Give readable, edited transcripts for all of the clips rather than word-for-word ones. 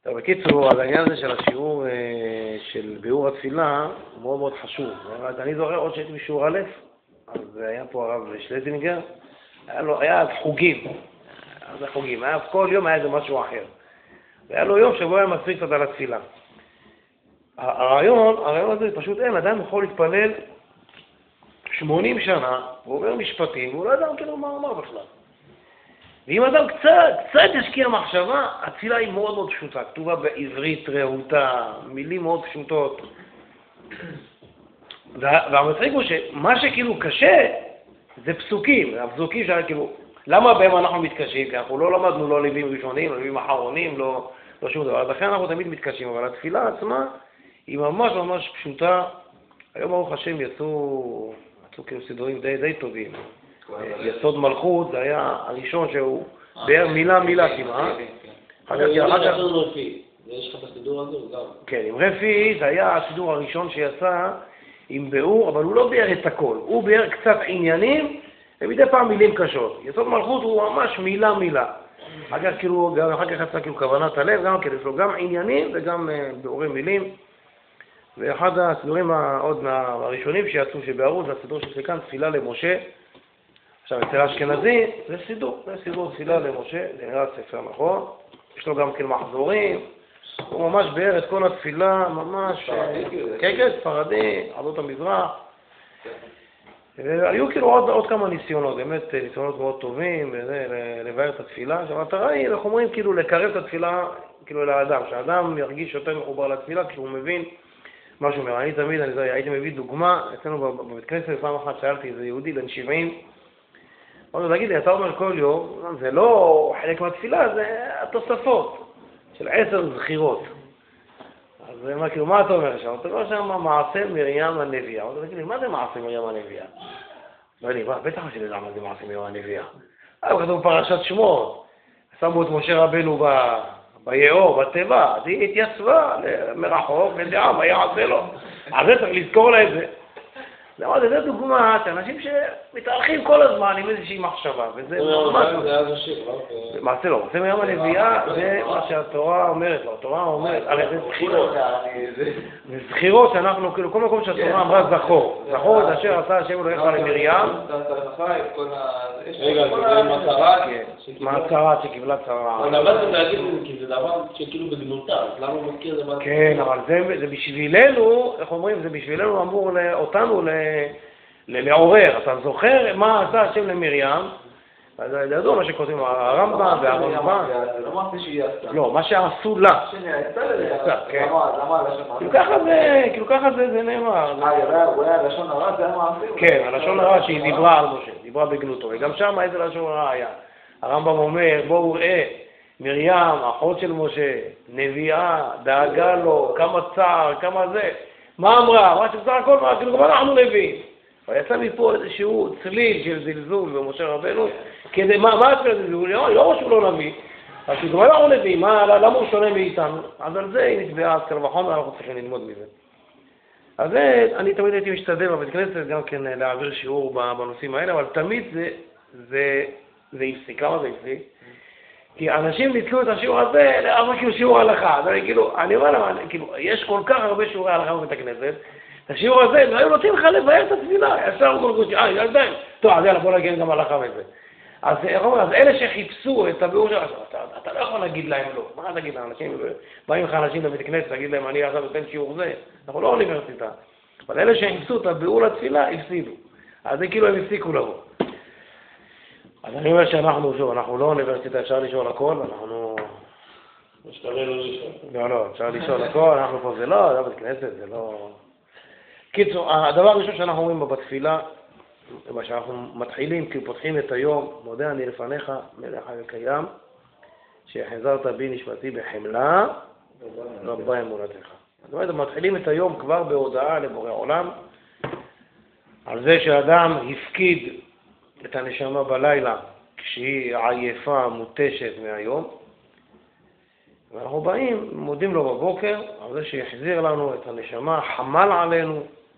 טוב, בקיצור, אז העניין הזה של השיעור של ביאור התפילה הוא מאוד מאוד חשוב. אני זוכר עוד שהייתי בשיעור א', אז היה פה הרב שלזינגר, היה חוגים, כל יום היה איזה משהו אחר. והיה לו יום שבו היה מספיק קצת על התפילה. הרעיון הזה פשוט אין, אדם יכול להתפלל 80 שנה, הוא אומר משפטים, והוא לא יודע כאילו מה הוא אמר בכלל. ואם אדם קצת ישקיע מחשבה, התפילה היא מאוד מאוד פשוטה, כתובה בעברית רהוטה, מילים מאוד פשוטות. והמצחיק הוא שמה שכאילו קשה זה פסוקים, הפסוקים שהיה כאילו, למה בהם אנחנו מתקשים? כי אנחנו לא למדנו לא לווים ראשונים, לא לווים אחרונים, לא שום דבר, אז לכן אנחנו תמיד מתקשים, אבל התפילה עצמה היא ממש ממש פשוטה. היום ברוך השם יצאו כאילו סידורים די טובים. יסוד מלכות, זה היה הראשון שהוא באר מילה כמעט. יש לך את הסידור הזה? כן, עם רפי זה היה הסידור הראשון שיצא עם ביאור, אבל הוא לא באר את הכל, הוא באר קצת עניינים ומדי פעם מילים קשות. יסוד מלכות הוא ממש מילה. אחר כך יצא כאילו כוונת הלב, גם כדי שלו גם עניינים וגם באורי מילים. ואחד הסידורים עוד מהראשונים שיצאו שבארו זה הסידור של כאן, תפילה למשה. עכשיו, אצל האשכנזי זה סידור תפילה למשה, זה נראה ספר נכון. יש לו גם כן מחזורים, הוא ממש באר את כל התפילה, ממש, כן, ספרדי, עדות המזרח. היו כאילו עוד כמה ניסיונות, באמת ניסיונות מאוד טובים, לבאר את התפילה. עכשיו, המטרה היא, אנחנו אומרים, כאילו לקרב את התפילה כאילו לאדם, שהאדם ירגיש יותר מחובר לתפילה כשהוא מבין משהו אומר. אני תמיד, הייתי מביא דוגמה, אצלנו בבית כנסת, פעם אחת שאלתי איזה יהודי בן 70, אמרנו, תגיד לי, אתה אומר כל יום, זה לא חלק מהתפילה, זה התוספות של 10 זכירות. אז הוא אומר, כאילו, מה אתה אומר שם? אתה אומר שם מעשה מרים הנביאה. הוא אומר, תגיד לי, מה זה מעשה מרים הנביאה? אומר לי, בטח שלי למה זה מעשה מרים הנביאה. כתוב פרשת שמות, שמו את משה רבנו ביאור, בתיבה, אז היא התייצבה מרחוק, ודעה, מה יעשה לו? אז זה צריך לזכור לה את זה. זה דוגמה שאנשים שמתארחים כל הזמן עם איזושהי מחשבה, וזה ממש לא. זה אז השיר, לא? מעשה לא, מעשה מרים הנביאה זה מה שהתורה אומרת לו, התורה אומרת, הרי זה זכירות. זה זכירות שאנחנו, כאילו, כל מקום שהתורה אמרה זכור. זכור את אשר עשה השם אלוהיך למרים. רגע, זה מעצרה? מעצרה שקיבלה צרה. אבל למדתם להגיד כי זה דבר שכאילו בגנותה, אז למה הוא מזכיר זה מעצרה? כן, אבל זה בשבילנו, איך אומרים, זה בשבילנו אמור אותנו לעורר. אתה זוכר מה עשה השם למרים? אז ידעו מה שכותבים הרמב"ם והרמב"ם. לא אמרתי שהיא עשתה. לא, מה שעשו לה. שני, עשתה לזה. למה הלשון הרע? כאילו ככה זה נאמר. הוא היה הלשון הרע, זה היה מעשה? כן, הלשון הרע שהיא דיברה על משה, דיברה בגנותו. וגם שם איזה לשון הרע היה. הרמב"ם אומר, בואו ראה, מרים, אחות של משה, נביאה, דאגה לו, כמה צער, כמה זה. מה אמרה? מה שבסך הכל, כאילו גם אנחנו נביאים. אבל יצא מפה איזשהו צליל של זלזול במשה רבנו, כדי מה הצליל זלזול? לא שהוא לא נביא, אז שגם אנחנו נביאים, למה הוא שונה מאיתנו? אז על זה היא נתבעה, אז קל וחומר, אנחנו צריכים ללמוד מזה. אז אני תמיד הייתי משתדל בבית כנסת גם כן להעביר שיעור בנושאים האלה, אבל תמיד זה הפסיק. למה זה הפסיק? כי אנשים ניצלו את השיעור הזה, אבל כאילו שיעור הלכה. אני אומר למה, יש כל כך הרבה שיעורי הלכה בבית הכנסת, את השיעור הזה, לא היו נותנים לך לבאר את התפילה, ישר הוא גולגות, ילדים, טוב, אז יאללה, בוא נגיד גם הלכה וזה. אז אלה שחיפשו את הביאור שלך, אתה לא יכול להגיד להם לא. מה תגיד לאנשים? באים לך אנשים לבית כנסת, תגיד להם, אני עכשיו נותן שיעור זה, אנחנו לא אוניברסיטה. אבל אלה שחיפשו את הביאור לתפילה, הפסידו. אז זה כאילו הם הפסיקו לבוא. אז אני אומר שאנחנו לא אוניברסיטה, אפשר לשאול הכל, אנחנו... משתווה לא לשאול. לא, אפשר לשאול הכל, אנחנו פה זה לא בית כנסת, זה לא... קיצור, הדבר הראשון שאנחנו אומרים בתפילה, מה שאנחנו מתחילים, כי פותחים את היום, מודה אני לפניך, מלך הקיים, שהחזרת בי נשמתי בחמלה, רבה אמונתך. זאת אומרת, מתחילים את היום כבר בהודעה לבורא עולם, על זה שאדם הפקיד את הנשמה בלילה, כשהיא עייפה, מותשת מהיום, ואנחנו באים, מודים לו בבוקר, על זה שיחזיר לנו את הנשמה, חמל עלינו,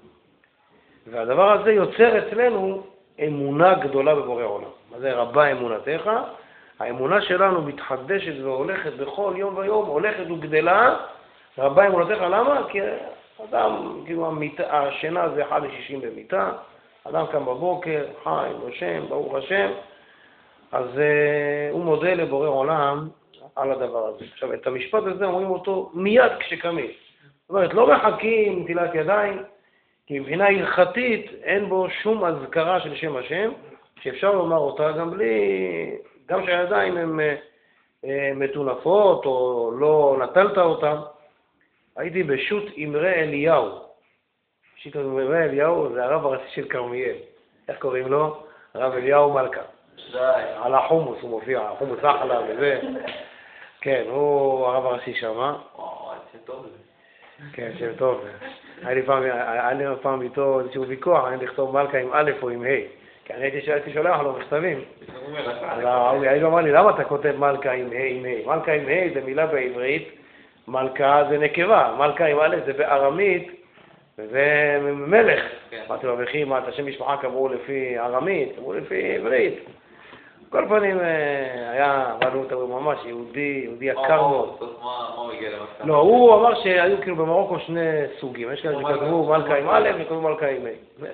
והדבר הזה יוצר אצלנו אמונה גדולה בבורא עולם. מה זה רבה אמונתך? האמונה שלנו מתחדשת והולכת בכל יום ויום, הולכת וגדלה, רבה אמונתך, למה? כי אדם, כאילו השינה זה 1:60 במיטה, אדם קם בבוקר, חי, נושם, ברוך השם, אז הוא מודה לבורא עולם על הדבר הזה. עכשיו, את המשפט הזה אומרים אותו מיד כשקמים. זאת אומרת, לא מחכים נטילת ידיים, כי מבחינה הלכתית אין בו שום הזכרה של שם השם, שאפשר לומר אותה גם שהידיים הן מטונפות או לא נטלת אותן. הייתי בשו"ת אמרי אליהו. שו"ת אמרי אליהו זה הרב הראשי של כרמיאל. איך קוראים לו? הרב אליהו מלכה. על החומוס הוא מופיע, החומוס אחלה וזה. כן, הוא הרב הראשי שם. שם טוב. כן, שם טוב. היה לי פעם איתו איזשהו ויכוח, אני לכתוב מלכה עם א' או עם ה'. כי אני הייתי שולח לו מכתבים. הוא אמר לי, למה אתה כותב מלכה עם ה'? מלכה עם ה' זה מילה בעברית, מלכה זה נקבה, מלכה עם א' זה בארמית, וזה מלך. אמרתי לו, וכי מה, את השם משפחה קבעו לפי ארמית, קבעו לפי עברית. כל פנים היה, אבל הוא ממש יהודי יקר מאוד. מה הוא הגיע למסקנה? לא, הוא אמר שהיו כאילו במרוקו שני סוגים, יש כאלה שכתבו מלכה עם א' וכתבו מלכה עם ה'.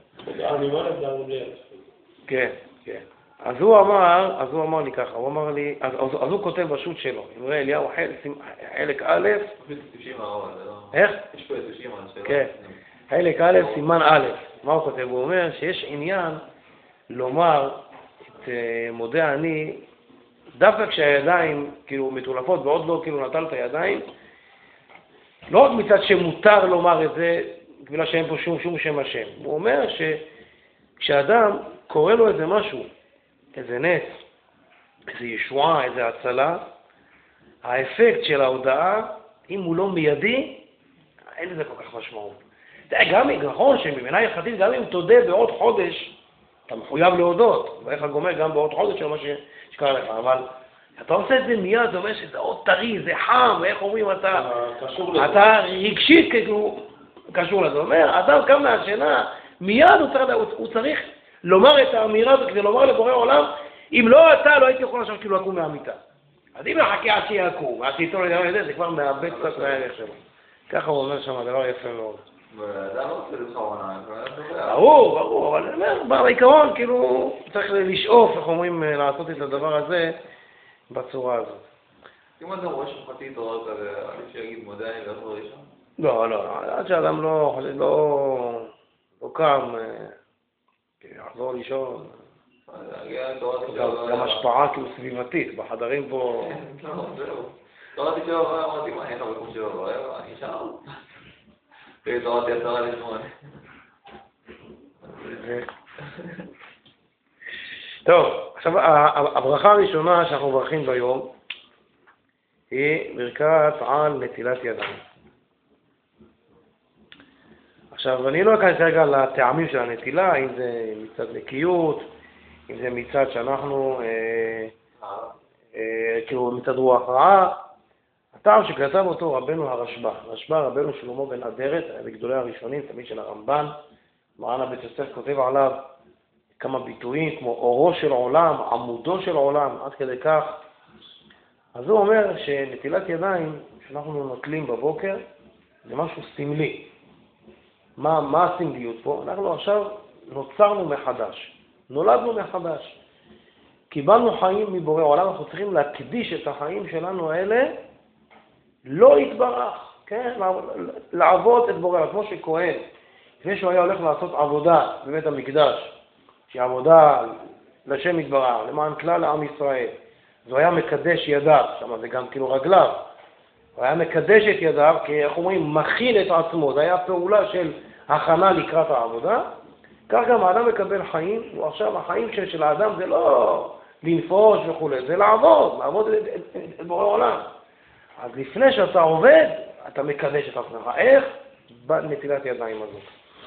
כן, כן. אז הוא אמר לי ככה, הוא אמר לי, אז הוא כותב בשו"ת שלו, אמרי אליהו חלק א', איך? יש פה איזה שימן שלו. כן, חלק א', סימן א', מה הוא כותב? הוא אומר שיש עניין לומר את מודה אני, דווקא כשהידיים כאילו מטולפות ועוד לא כאילו נטל את הידיים, לא רק מצד שמותר לומר את זה, בגלל שאין פה שום שם השם. הוא אומר שכשאדם קורא לו איזה משהו, איזה נס, איזה ישועה, איזה הצלה, האפקט של ההודעה, אם הוא לא מיידי, אין לזה כל כך משמעות. גם נכון שמבחינה הלכתית, גם אם תודה בעוד חודש, אתה מחויב להודות, ואיך הגומר גם בעוד חודש של מה שקרה לך, אבל אתה עושה את זה מיד, זה אומר שזה עוד טרי, זה חם, ואיך אומרים אתה רגשית כאילו קשור לזה. אומר, אדם קם מהשינה, מיד הוא צריך לומר את האמירה הזאת, כדי לומר לבורא עולם, אם לא אתה, לא הייתי יכול עכשיו כאילו לקום מהמיטה. אז אם נחכה עד שיקום, עד שאיתו לדבר את זה, זה כבר מאבד קצת מהערך שלו. ככה הוא אומר שם, דבר יפה מאוד. ואדם לא רוצה לזכרונה, ברור, אבל אני אומר, בעיקרון, כאילו, צריך לשאוף, איך אומרים, לעשות את הדבר הזה בצורה הזאת. אם אתה רואה שחטי תורה כזה, עדיף שיגיד מודה אני ואחזור ראשון? לא, עד שאדם לא קם, יחזור לישון. גם השפעה כאילו סביבתית, בחדרים פה... לא, זהו. תורתי שלו, אמרתי, מה, אין לך מקום שלו, אני שם. תורתי 7:50. טוב, עכשיו הברכה הראשונה שאנחנו מברכים ביום היא ברכת על נטילת ידיים. עכשיו אני לא אכנס רגע לטעמים של הנטילה, אם זה מצד נקיות, אם זה מצד שאנחנו, כאילו מצד רוח רעה. הטעם שכתב אותו רבנו הרשב"א, רבנו שלמה בן אדרת, היה בגדולי הראשונים, תמיד של הרמב"ן, מרן הבית יוסף כותב עליו כמה ביטויים כמו אורו של עולם, עמודו של עולם, עד כדי כך. אז הוא אומר שנטילת ידיים שאנחנו נוטלים בבוקר זה משהו סמלי. מה הסמליות פה? אנחנו עכשיו נוצרנו מחדש, נולדנו מחדש. קיבלנו חיים מבורא עולם, אנחנו צריכים להקדיש את החיים שלנו האלה, לא יתברך, כן? לעבוד את בורא עולם, כמו שכהן, לפני שהוא היה הולך לעשות עבודה בבית המקדש, שהיא עבודה לשם יתברך, למען כלל העם ישראל, אז הוא היה מקדש ידיו, שם זה גם כאילו רגליו, הוא היה מקדש את ידיו, כי איך אומרים, מכין את עצמו, זה היה פעולה של הכנה לקראת העבודה, כך גם האדם מקבל חיים, ועכשיו החיים של האדם זה לא לנפוש וכו', זה לעבוד את בורא עולם. אז לפני שאתה עובד, אתה מקדש את עצמך. איך? בנטילת ידיים הזאת.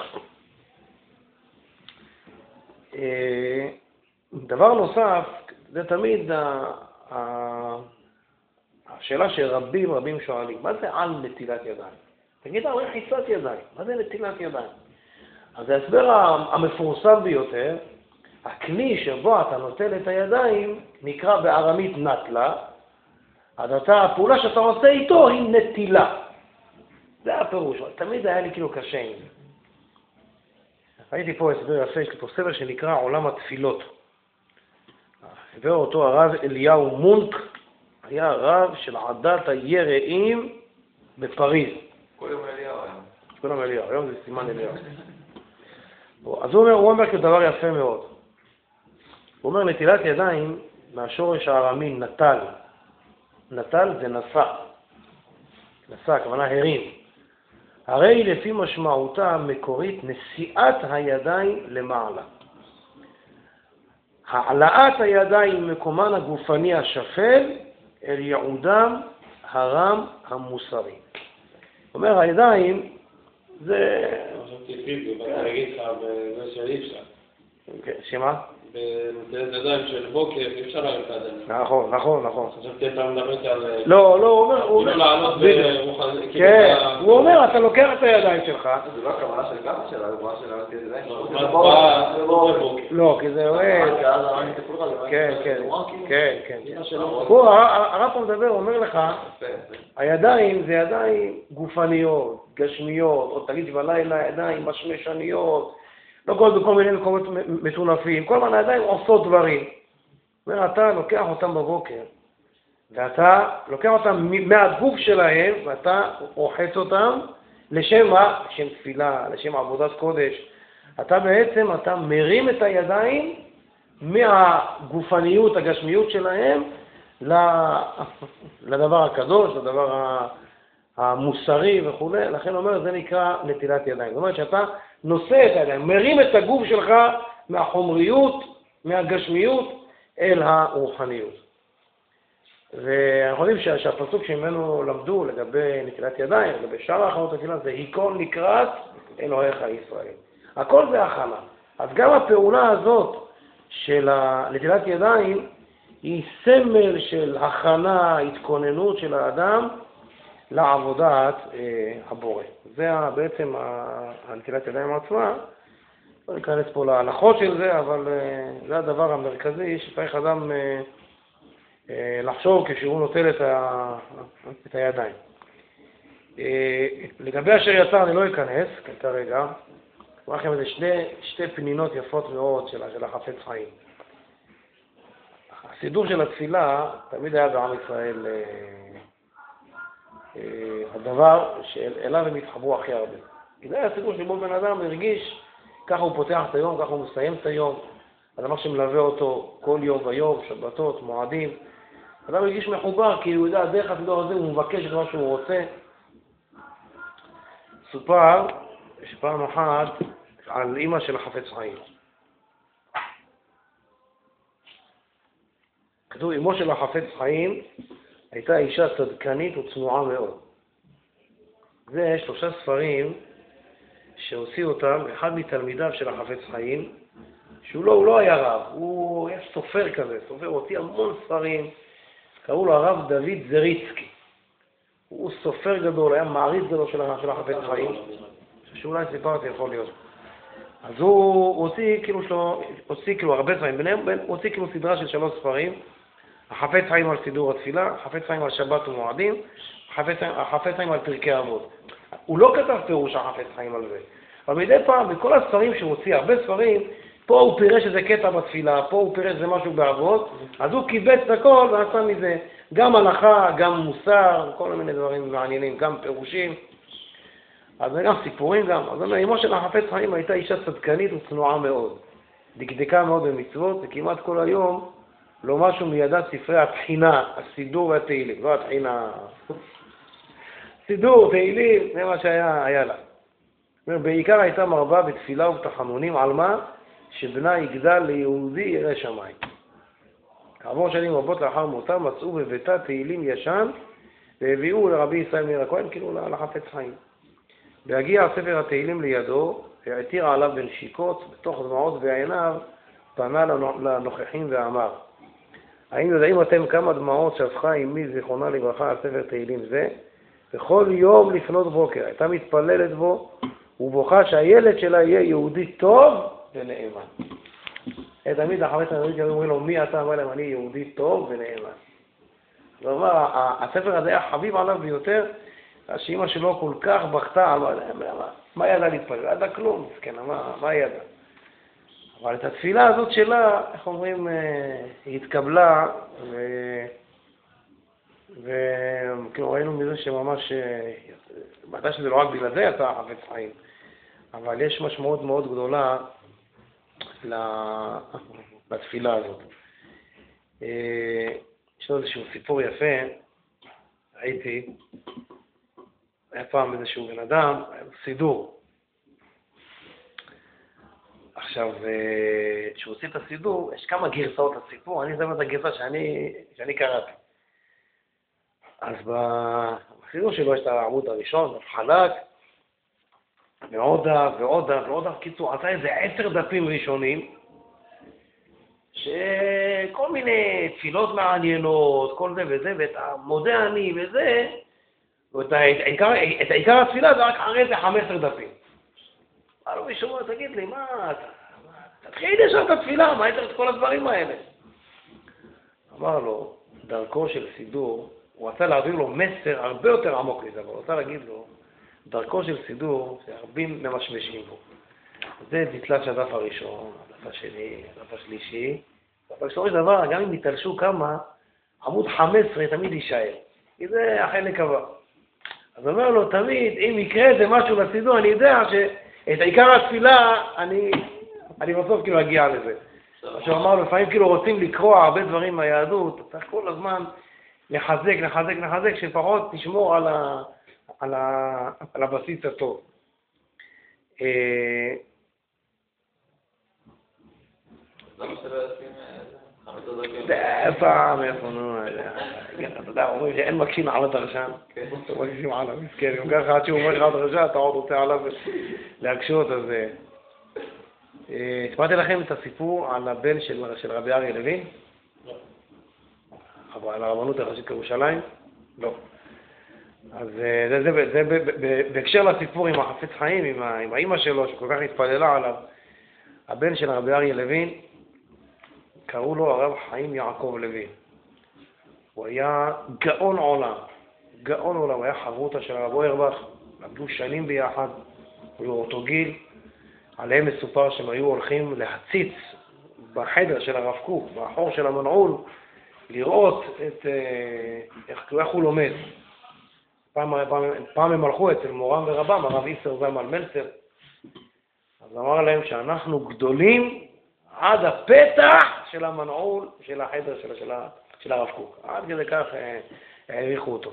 דבר נוסף, זה תמיד השאלה שרבים שואלים, מה זה על נטילת ידיים? תגיד, רחיצת ידיים, מה זה נטילת ידיים? אז ההסבר המפורסם ביותר, הכלי שבו אתה נוטל את הידיים נקרא בארמית נטלה, אז הפעולה שאתה עושה איתו היא נטילה. זה הפירוש, תמיד היה לי כאילו קשה עם זה. ראיתי פה הסבר יפה, יש לי פה ספר שנקרא עולם התפילות. הביא אותו הרב אליהו מונק, היה רב של עדת היראים בפריז. כל יום אליהו היום. כל יום אליהו, היום זה סימן אליהו. אז הוא אומר כדבר יפה מאוד. הוא אומר נטילת ידיים מהשורש הארמי נטל. נטל זה נשא. נשא, הכוונה הרים. הרי לפי משמעותה המקורית נשיאת הידיים למעלה. העלאת הידיים ממקומן הגופני השפל אל ייעודם הרם המוסרי. זאת אומרת, הידיים זה... עכשיו תפיל, ואתה אגיד לך, בזה שאי אפשר. שמה? בנטילת ידיים של בוקר, אי אפשר להרים את הידיים. נכון, נכון, נכון. חשבתי אתה מדברת על... לא, לא, הוא אומר... כאילו לעלות ברוחני... כן, הוא אומר, אתה לוקח את הידיים שלך. זה לא הכוונה של כמה שלה, זה הכוונה של נטילת ידיים. לא, כי זה רואה... כן, כן, כן, כן. הוא, הרב פה מדבר, הוא אומר לך, הידיים זה ידיים גופניות, גשמיות, או תגיד בלילה ידיים משמשניות, לא כל בכל מיני מקומות מטונפים, כל מיני ידיים עושות דברים. זאת אומרת, אתה לוקח אותם בבוקר, ואתה לוקח אותם מהגוף שלהם, ואתה רוחץ אותם לשם מה? לשם תפילה, לשם עבודת קודש. אתה בעצם, אתה מרים את הידיים מהגופניות, הגשמיות שלהם, לדבר הקדוש, לדבר המוסרי וכו'. לכן אומר, זה נקרא נטילת ידיים. זאת אומרת שאתה נושא את הידיים, מרים את הגוף שלך מהחומריות, מהגשמיות, אל הרוחניות. ואנחנו יודעים שהפסוק שממנו למדו לגבי נטילת ידיים, לגבי שאר האחרות התפילה, זה היכון לקראת אלוהיך ישראל. הכל זה הכנה. אז גם הפעולה הזאת של נטילת ידיים היא סמל של הכנה, התכוננות של האדם לעבודת הבורא. זה בעצם הנטילת ידיים עצמה. לא ניכנס פה להלכות של זה, אבל זה הדבר המרכזי שצריך אדם לחשוב כשהוא נוטל את הידיים. לגבי אשר יצא אני לא אכנס כרגע. אומר לכם איזה שתי פנינות יפות מאוד של החפץ חיים. הסידור של התפילה תמיד היה בעם ישראל הדבר שאליו הם התחברו הכי הרבה. זה היה סידור שבו בן אדם הרגיש, ככה הוא פותח את היום, ככה הוא מסיים את היום, הדבר שמלווה אותו כל יום ויום, שבתות, מועדים. אדם הרגיש מחובר כי הוא יודע דרך הסידור הזה, הוא מבקש את מה שהוא רוצה. סופר שפעם אחת על אמא של החפץ חיים. כתוב, אמו של החפץ חיים הייתה אישה צדקנית וצנועה מאוד. זה 3 ספרים שהוציאו אותם, אחד מתלמידיו של החפץ חיים, שהוא לא היה רב, הוא היה סופר כזה, סופר, הוציא המון ספרים, קראו לו הרב דוד זריצקי. הוא סופר גדול, היה מעריץ גדול של החפץ חיים, שאולי סיפרתי יכול להיות. אז הוא הוציא כאילו הרבה ספרים, ביניהם הוא הוציא כאילו סדרה של 3 ספרים, החפץ חיים על סידור התפילה, החפץ חיים על שבת ומועדים, החפץ חיים על פרקי אבות. הוא לא כתב פירוש החפץ חיים על זה, אבל מדי פעם, בכל הספרים שהוא הוציא, הרבה ספרים, פה הוא פירש איזה קטע בתפילה, פה הוא פירש איזה משהו באבות, אז הוא קיבץ את הכל ועשה מזה גם הלכה, גם מוסר, כל מיני דברים מעניינים, גם פירושים, אז זה גם סיפורים גם. אז אמו של החפץ חיים הייתה אישה צדקנית וצנועה מאוד, דקדקה מאוד במצוות, וכמעט כל היום לא משהו מידת ספרי התחינה, הסידור והתהילים, לא התחינה, סידור, תהילים, זה מה שהיה לה. בעיקר הייתה מרבה בתפילה ובתחנונים, על מה? שבנה יגדל ליהודי ירא שמיים. כעבור שנים רבות לאחר מותה מצאו בביתה תהילים ישן, והביאו לרבי ישראל מאיר הכהן, כאילו לחפץ חיים. והגיע ספר התהילים לידו, והתיר עליו בנשיקות, בתוך דמעות בעיניו, פנה לנוכחים ואמר, האם יודעים אתם כמה דמעות שפכה אמי זיכרונה לברכה על ספר תהילים זה? וכל יום לפנות בוקר הייתה מתפללת בו, ובוכה שהילד שלה יהיה יהודי טוב ונאמן. תמיד אחרי תמיד אומרים לו, מי אתה? אמר להם, אני יהודי טוב ונאמן. זאת אומרת, הספר הזה היה חביב עליו ביותר, שאמא שלו כל כך בכתה, מה ידע להתפלל? ידע כלום, כן, מה ידע? אבל את התפילה הזאת שלה, איך אומרים, היא התקבלה, וכאילו ראינו מזה שממש, בטח שזה לא רק בגלל זה יצא חפץ חיים, אבל יש משמעות מאוד גדולה לתפילה הזאת. יש לו איזשהו סיפור יפה, ראיתי, היה פעם איזשהו בן אדם, סידור. עכשיו, כשהוא עושה את הסידור, יש כמה גרסאות לסיפור, אני זוכר את הגרסה שאני קראתי. אז בסידור שלו יש את העמוד הראשון, חלק, ועוד דף, קיצור, עשה איזה 10 דפים ראשונים, שכל מיני תפילות מעניינות, כל זה וזה, ואת המודה אני וזה, ואת העיקר התפילה זה רק אחרי איזה 15 דפים. אמר לו מישהו, תגיד לי, מה אתה? תתחיל ישר את התפילה, מה יותר את כל הדברים האלה? אמר לו, דרכו של סידור, הוא רצה להעביר לו מסר הרבה יותר עמוק לזה, אבל הוא רצה להגיד לו, דרכו של סידור, שהרבים ממשמשים בו. זה תתלת של הדף הראשון, הדף השני, הדף השלישי. אבל בסופו של דבר, גם אם יתלשו כמה, עמוד 15 תמיד יישאר. כי זה החלק הבא. אז אומר לו, תמיד, אם יקרה איזה משהו לסידור, אני יודע שאת עיקר התפילה, אני בסוף כאילו אגיע לזה. עכשיו אמר, לפעמים כאילו רוצים לקרוא הרבה דברים מהיהדות, צריך כל הזמן לחזק, שפחות תשמור על הבסיס הטוב. למה שלא ישים 15 דקות? פעם, איפה, נו, אתה יודע, אומרים שאין מקשים על הדרשן. מקשים עליו, מסכן, אם ככה עד שהוא אומר לך הדרשן, אתה עוד רוצה עליו להקשות, אז... הספרתי לכם את הסיפור על הבן של רבי אריה לוין? לא. על הרבנות הראשית ירושלים? לא. אז זה בהקשר לסיפור עם החפץ חיים, עם האמא שלו, שכל כך התפללה עליו, הבן של רבי אריה לוין, קראו לו הרב חיים יעקב לוין. הוא היה גאון עולם, הוא היה חברותא של הרב אוירבך, עבדו שנים ביחד, הוא היה אותו גיל, עליהם מסופר שהם היו הולכים להציץ בחדר של הרב קוק, באחור של המנעול, לראות איך הוא לומד. פעם הם הלכו אצל מורם ורבם, הרב איסר זלמן מלצר, אז אמר להם שאנחנו גדולים עד הפתח של המנעול של החדר של הרב קוק. עד כדי כך העריכו אותו.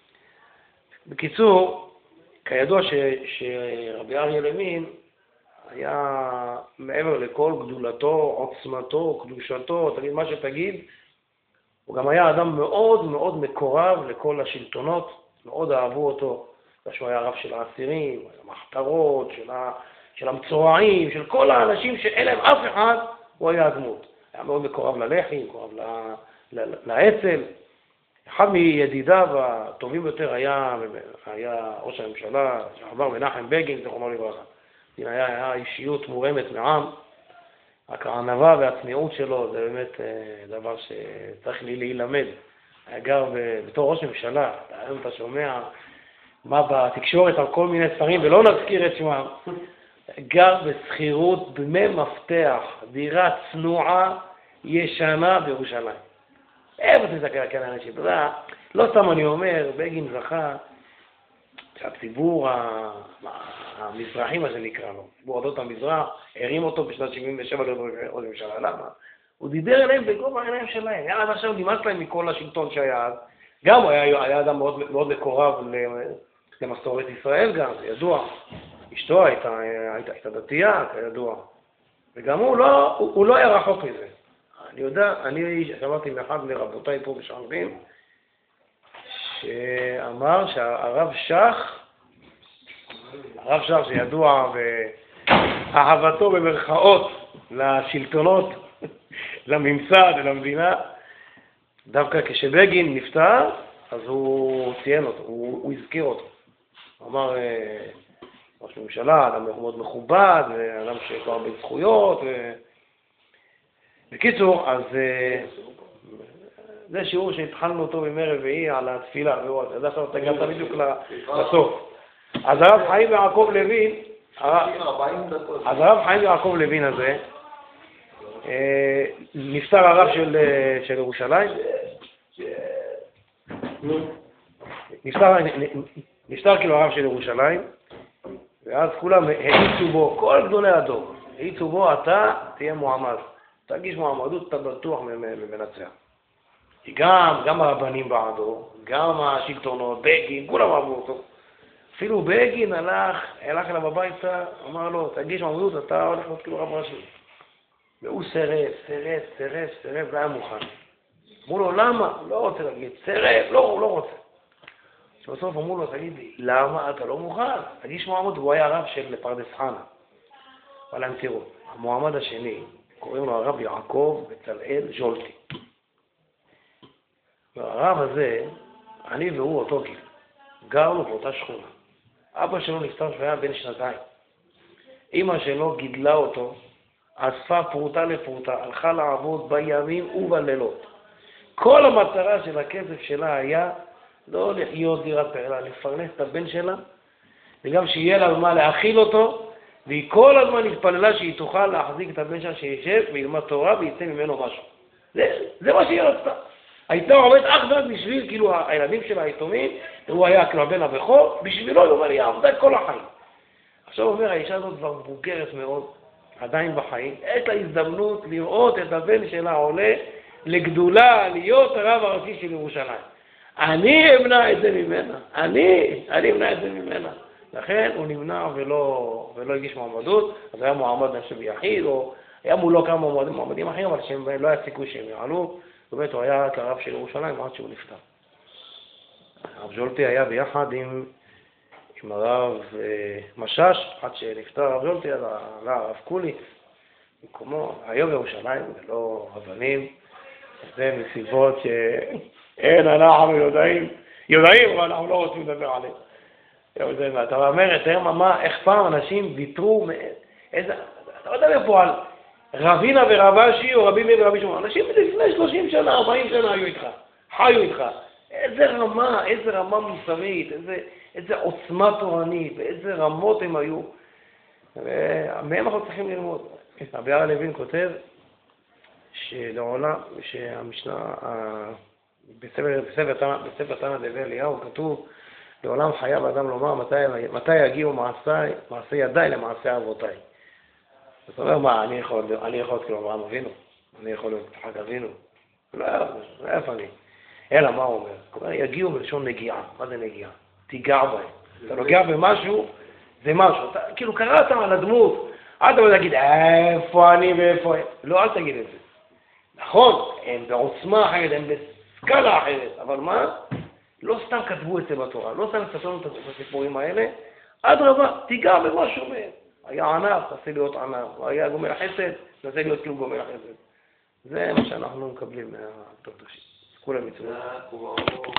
בקיצור, כידוע שרבי אריה לוין היה מעבר לכל גדולתו, עוצמתו, קדושתו, תגיד מה שתגיד, הוא גם היה אדם מאוד מאוד מקורב לכל השלטונות, מאוד אהבו אותו, שהוא היה רב של האסירים, המחתרות, של המצורעים, של כל האנשים שאין להם אף אחד, הוא היה הדמות. היה מאוד מקורב ללח"י, מקורב לאצ"ל. אחד מידידיו הטובים ביותר היה ראש הממשלה, שעבר מנחם בגין, זיכרונו לברכה. היה אישיות מורמת מעם, רק הענווה והצניעות שלו זה באמת דבר שצריך להילמד. היה גר בתור ראש ממשלה, היום אתה שומע מה בתקשורת על כל מיני ספרים ולא נזכיר את שמם, גר בסחירות דמי מפתח, דירה צנועה ישנה בירושלים. איפה תסתכל כאן אנשים? לא סתם אני אומר, בגין זכה שהציבור המזרחי, מה שנקרא לו, ציבור עדות המזרח, הרים אותו בשנת 77 לראש ממשלה. למה? הוא דיבר אליהם בגובה העיניים שלהם. היה עד עכשיו נמאס להם מכל השלטון שהיה אז. גם הוא היה אדם מאוד, מאוד מקורב למסורת ישראל גם, זה ידוע. אשתו הייתה דתייה, כידוע. וגם הוא לא היה רחוק מזה. אני יודע, אני שמעתי מאחד לרבותיי פה בשערים, שאמר שהרב שך שידוע באהבתו במרכאות לשלטונות, לממסד ולמדינה, דווקא כשבגין נפטר, אז הוא ציין אותו, הוא הזכיר אותו. הוא אמר, ראש ממשלה, אדם מאוד מכובד, אדם שכבר בזכויות, בקיצור, אז זה שיעור שהתחלנו אותו בימי רביעי על התפילה, אז עכשיו אתה הגעת בדיוק לסוף. אז הרב חיים ויעקב לוין, הזה, נפטר הרב של ירושלים, נפטר כאילו הרב של ירושלים, ואז כולם העיצו בו, כל גדולי הדור, העיצו בו, אתה תהיה מועמד, תגיש מועמדות, אתה בטוח מנצח. גם הרבנים בעדו, גם השלטונות, בגין, כולם אהבו אותו. אפילו בגין הלך אליו הביתה, אמר לו, תגיש מועמדות, אתה הולך להיות כאילו רב ראשי. והוא סירב, לא היה מוכן. אמרו לו, למה? לא רוצה להגיד, סירב, לא רוצה. שבסוף אמרו לו, תגיד לי, למה אתה לא מוכן? תגיש מועמד, הוא היה רב של פרדס חנה. אבל הם תראו, המועמד השני, קוראים לו הרב יעקב בצלאל ז'ולטי. והרב הזה, אני והוא אותו גיל, גרנו באותה שכונה. אבא שלו נפטר שהיה בן 2 שנתיים. אמא שלו גידלה אותו, אספה פרוטה לפרוטה, הלכה לעבוד בימים ובלילות. כל המטרה של הכסף שלה היה לא לחיות דירת פרלה, לפרנס את הבן שלה, וגם שיהיה לה מה להאכיל אותו, והיא כל הזמן התפללה שהיא תוכל להחזיק את הבן שלה שישב וילמד תורה ויצא ממנו משהו. זה מה שהיא רצתה. הייתה עובדת אך ורק בשביל, כאילו הילדים שלה היתומים, הוא היה כאילו הבן הבכור, בשבילו היא אומר, היא עבדה כל החיים. עכשיו אומר, האישה הזאת כבר מבוגרת מאוד, עדיין בחיים, יש לה הזדמנות לראות את הבן שלה עולה לגדולה, להיות הרב הראשי של ירושלים. אני אמנע את זה ממנה, אני אמנע את זה ממנה. לכן הוא נמנע ולא הגיש מועמדות, אז היה מועמד נחשב יחיד, או היה מולו כמה מועמדים אחרים, אבל לא היה סיכוי שהם יעלו. באמת הוא היה כרב של ירושלים עד שהוא נפטר. הרב ז'ולטי היה ביחד עם הרב משש, עד שנפטר הרב ז'ולטי, אז עלה הרב קולי, במקומו, היום ירושלים, ולא אבנים, זה מסיבות שאין אנחנו יודעים, אבל אנחנו לא רוצים לדבר עליהם. אתה אומר, תראה מה, איך פעם אנשים ויתרו, אתה לא יודע פה על רבינה ורבשי או רבי מאיר ורבי שמעון, אנשים לפני 30 שנה, 40 שנה היו איתך, חיו איתך. איזה רמה מוסרית, איזה עוצמה תורנית, איזה רמות הם היו. ומהם אנחנו צריכים ללמוד. רבי אריה לוין כותב שהמשנה, בספר תנא דבי אליהו כתוב, לעולם חייב האדם לומר מתי יגיעו מעשי ידיי למעשי אבותיי. זאת אומרת, מה, אני יכול להיות כאילו אברהם אבינו, אני יכול להיות יצחק אבינו, לא איפה אני. אלא מה הוא אומר? הוא אומר, יגיעו מלשון נגיעה. מה זה נגיעה? תיגע בהם. אתה נוגע במשהו, זה משהו. אתה כאילו קראת על הדמות, אל תבוא להגיד, איפה אני ואיפה הם. לא, אל תגיד את זה. נכון, הם בעוצמה אחרת, הם בסקאלה אחרת, אבל מה? לא סתם כתבו את זה בתורה, לא סתם כתבו את הסיפורים האלה, אדרבה, תיגע במשהו מהם. היה ענף, תעשה להיות ענף, היה גומל החסד, תעשה להיות כאילו גומל החסד. זה מה שאנחנו מקבלים מהקדושים. כולם מצוות.